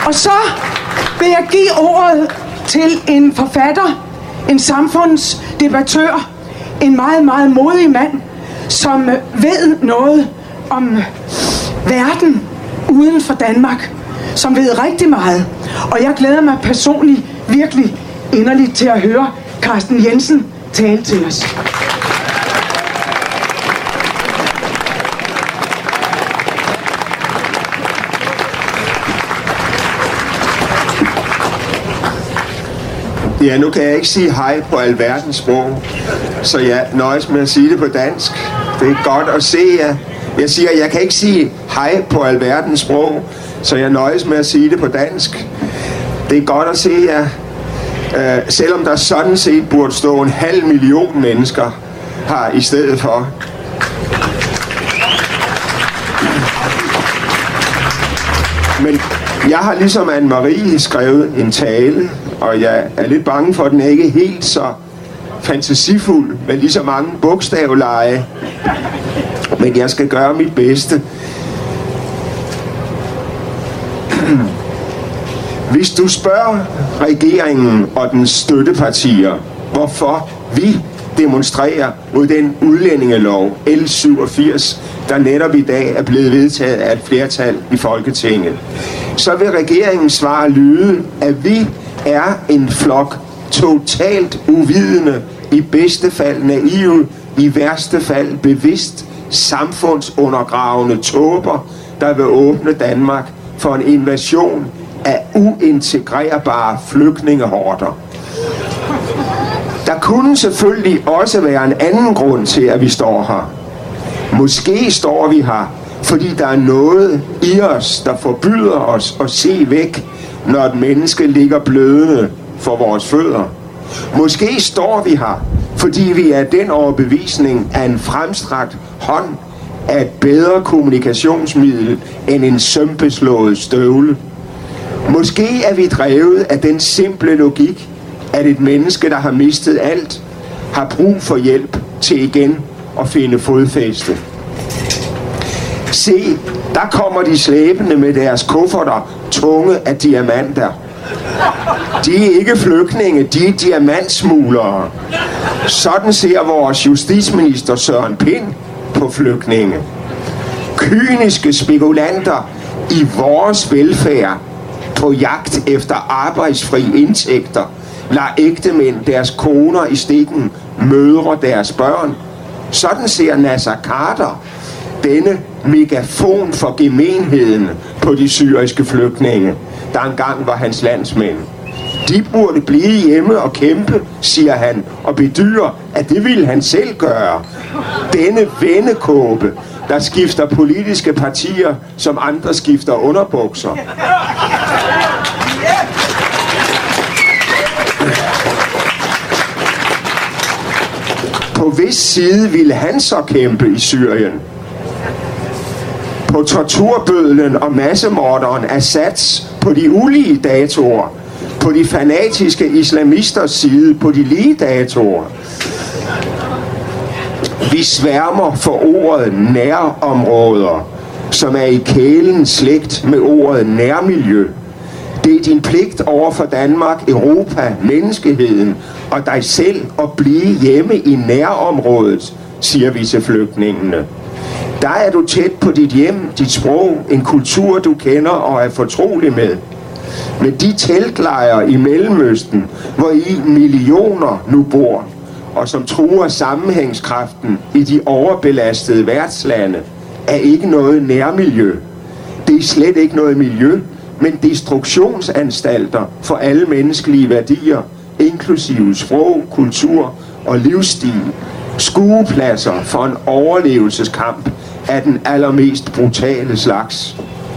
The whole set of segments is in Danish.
Og så vil jeg give ordet til en forfatter, en samfundsdebattør, en meget, meget modig mand, som ved noget om verden uden for Danmark, som ved rigtig meget. Og jeg glæder mig personligt virkelig inderligt til at høre Carsten Jensen tale til os. Ja, nu kan jeg ikke sige hej på alverdens sprog, så jeg nøjes med at sige det på dansk. Det er godt at se jer. Jeg siger, jeg kan ikke sige hej på alverdens sprog, så jeg nøjes med at sige det på dansk. Det er godt at se jer, selvom der sådan set burde stå 500.000 mennesker her i stedet for. Men jeg har ligesom Anne-Marie skrevet en tale, og jeg er lidt bange for, at den ikke er helt så fantasifuld, med lige så mange bogstavleje. Men jeg skal gøre mit bedste. Hvis du spørger regeringen og dens støttepartier, hvorfor vi demonstrerer mod den udlændingelov L87, der netop i dag er blevet vedtaget af et flertal i Folketinget, så vil regeringens svar lyde, at vi er en flok totalt uvidende, i bedste fald naive, i værste fald bevidst samfundsundergravende tåber, der vil åbne Danmark for en invasion af uintegrerbare flygtningehorder. Der kunne selvfølgelig også være en anden grund til, at vi står her. Måske står vi her, fordi der er noget i os, der forbyder os at se væk, når et menneske ligger blødende for vores fødder. Måske står vi her, fordi vi er den overbevisning, at en fremstrakt hånd er et bedre kommunikationsmiddel end en sømpeslået støvle. Måske er vi drevet af den simple logik, at et menneske, der har mistet alt, har brug for hjælp til igen at finde fodfæste. Se, der kommer de slæbende med deres kufferter, tunge af diamanter. De er ikke flygtninge, de er diamantsmuglere. Sådan ser vores justitsminister Søren Pind på flygtninge. Kyniske spekulanter i vores velfærd på jagt efter arbejdsfri indtægter lader ægtemænd deres koner i stikken, mødre deres børn. Sådan ser Nasser Carter denne megafon for gemenheden på de syriske flygtninge, der engang var hans landsmænd. De burde blive hjemme og kæmpe, siger han, og bedyrer, at det ville han selv gøre. Denne vendekåbe, der skifter politiske partier, som andre skifter underbukser. På hvis side ville han så kæmpe i Syrien? På torturbødlen og massemorderen Assads på de ulige datoer, på de fanatiske islamisters side på de lige datoer. Vi sværmer for ordet nærområder, som er i kælen slægt med ordet nærmiljø. Det er din pligt over for Danmark, Europa, menneskeheden og dig selv at blive hjemme i nærområdet, siger vi til flygtningene. Der er du tæt på dit hjem, dit sprog, en kultur du kender og er fortrolig med. Men de teltlejre i Mellemøsten, hvor i millioner nu bor, og som truer sammenhængskraften i de overbelastede værtslande, er ikke noget nærmiljø. Det er slet ikke noget miljø, men destruktionsanstalter for alle menneskelige værdier, inklusive sprog, kultur og livsstil. Skuepladser for en overlevelseskamp af den allermest brutale slags.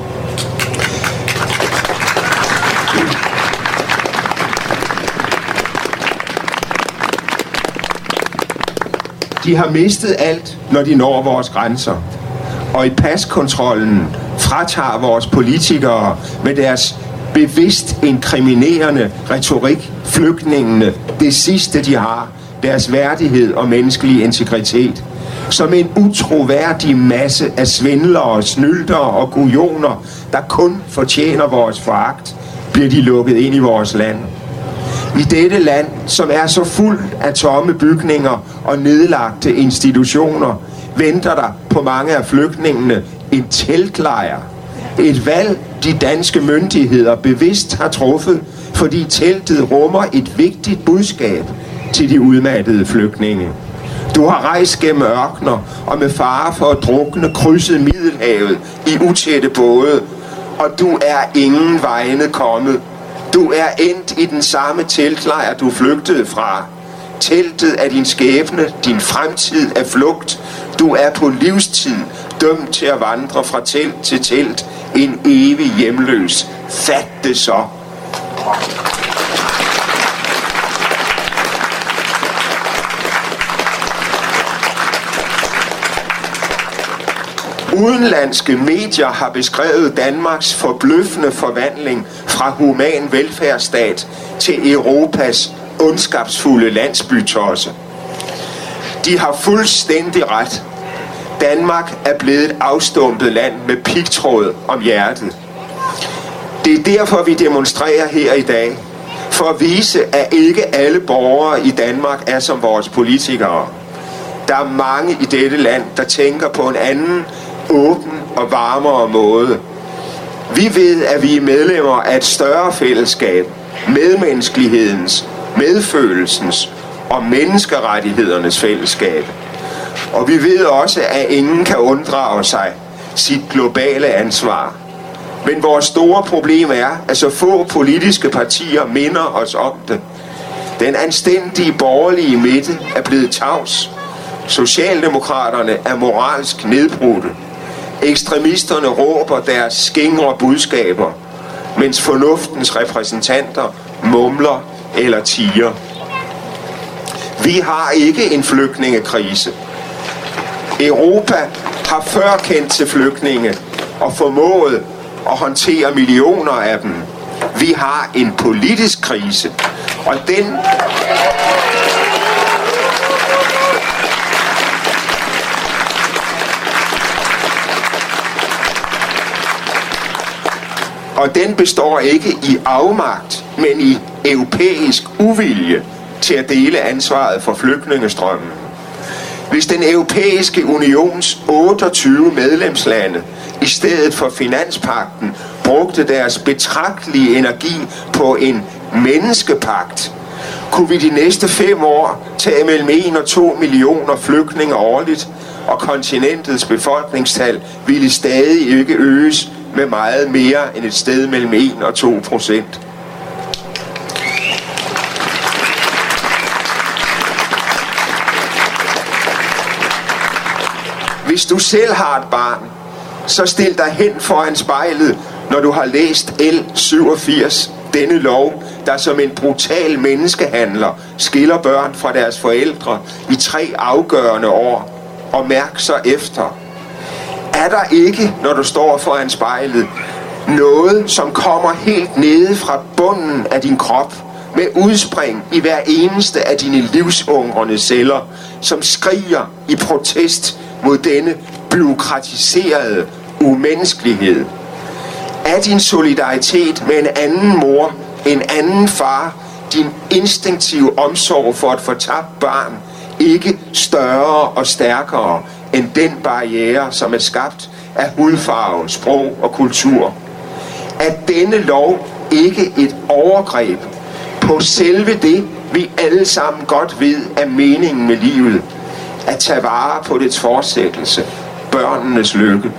De har mistet alt, når de når vores grænser. Og i paskontrollen fratager vores politikere med deres bevidst inkriminerende retorik flygtningene det sidste, de har, deres værdighed og menneskelige integritet. Som en utroværdig masse af svindlere, snyltere og kujoner, der kun fortjener vores foragt, bliver de lukket ind i vores land. I dette land, som er så fuld af tomme bygninger og nedlagte institutioner, venter der på mange af flygtningene en teltlejr. Et valg, de danske myndigheder bevidst har truffet, fordi teltet rummer et vigtigt budskab til de udmattede flygtninge. Du har rejst gennem ørkner og med fare for at drukne krydset Middelhavet i utætte både, og du er ingen vegne kommet. Du er endt i den samme teltlejr, du flygtede fra. Teltet er din skæbne, din fremtid er flugt. Du er på livstid dømt til at vandre fra telt til telt, en evig hjemløs. Fat det så. Udenlandske medier har beskrevet Danmarks forbløffende forvandling fra human velfærdsstat til Europas ondskabsfulde landsbytosse. De har fuldstændig ret. Danmark er blevet et afstumpet land med pigtråd om hjertet. Det er derfor, vi demonstrerer her i dag. For at vise, at ikke alle borgere i Danmark er som vores politikere. Der er mange i dette land, der tænker på en anden, åben og varmere måde. Vi ved, at vi er medlemmer af et større fællesskab, medmenneskelighedens, medfølelsens og menneskerettighedernes fællesskab. Og vi ved også, at ingen kan unddrage sig sit globale ansvar. Men vores store problem er, at så få politiske partier minder os om det. Den anstændige borgerlige midte er blevet tavs. Socialdemokraterne er moralsk nedbrudte. Ekstremisterne råber deres skingre budskaber, mens fornuftens repræsentanter mumler eller tiger. Vi har ikke en flygtningekrise. Europa har før kendt til flygtninge og formået at håndtere millioner af dem. Vi har en politisk krise, og den består ikke i afmagt, men i europæisk uvilje til at dele ansvaret for flygtningestrømmen. Hvis den europæiske unions 28 medlemslande i stedet for finanspagten brugte deres betragtelige energi på en menneskepagt, kunne vi de næste 5 år tage mellem 1 og 2 millioner flygtninge årligt, og kontinentets befolkningstal ville stadig ikke øges med meget mere end et sted mellem 1 og 2%. Hvis du selv har et barn, så stil dig hen foran spejlet, når du har læst L87, denne lov, der som en brutal menneskehandler skiller børn fra deres forældre i 3 afgørende år, og mærk så efter. Er der ikke, når du står foran spejlet, noget, som kommer helt nede fra bunden af din krop, med udspring i hver eneste af dine livshungrende celler, som skriger i protest mod denne bureaukratiserede umenneskelighed? Er din solidaritet med en anden mor, en anden far, din instinktive omsorg for et fortabt barn, ikke større og stærkere end den barriere, som er skabt af hudfarve, sprog og kultur? Er denne lov ikke et overgreb på selve det, vi alle sammen godt ved er meningen med livet? At tage vare på dets fortsættelse, børnenes lykke.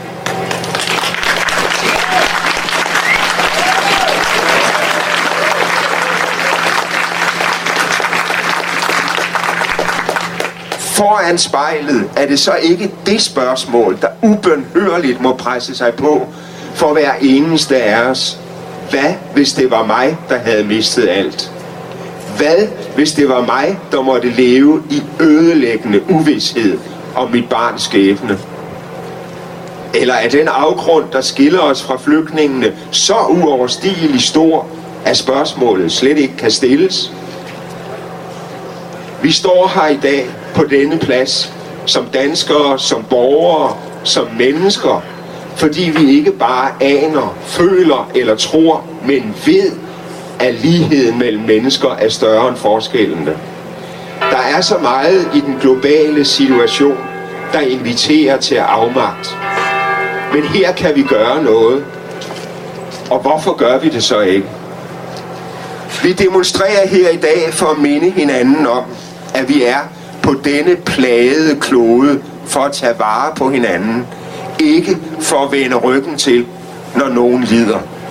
Foran spejlet er det så ikke det spørgsmål, der ubønhørligt må presse sig på for hver eneste af os. Hvad hvis det var mig, der havde mistet alt? Hvad hvis det var mig, der måtte leve i ødelæggende uvished om mit barns skæbne? Eller er den afgrund, der skiller os fra flygtningene, så uoverstigelig stor, at spørgsmålet slet ikke kan stilles? Vi står her i dag på denne plads som danskere, som borgere, som mennesker, fordi vi ikke bare aner, føler eller tror, men ved, at ligheden mellem mennesker er større end forskellene. Der er så meget i den globale situation, der inviterer til afmagt. Men her kan vi gøre noget. Og hvorfor gør vi det så ikke? Vi demonstrerer her i dag for at minde hinanden om, at vi er på denne plagede klode for at tage vare på hinanden. Ikke for at vende ryggen til, når nogen lider.